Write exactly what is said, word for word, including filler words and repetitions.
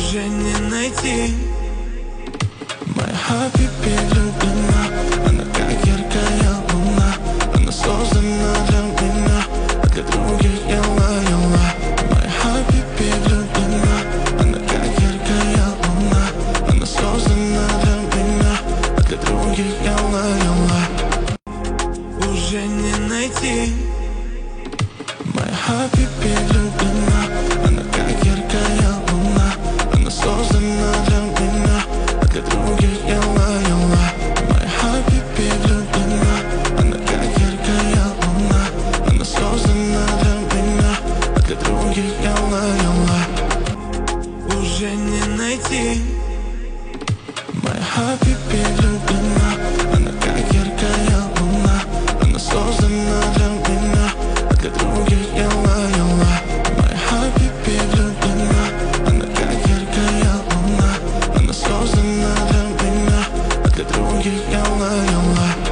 уже не найти. Моя Хабиби влюблена, она как яркая луна. Она создана для меня, а для других я лаяла. Моя Хабиби влюблена, она как яркая луна. Она создана для меня, а для других я лаяла. Уже не найти. Моя Хабиби влюблена, она как яркая луна. Она создана для меня, а для других я лаяла. Моя Хабиби влюблена, она как яркая луна. Она создана для меня, а для других я лаяла. Уже не найти. Моя Хабиби влюблена, она как яркая луна. Она создана для меня, а для других я лаяла. Моя Хабиби влюблена, она как яркая луна. Она создана для меня, а для других я лаяла.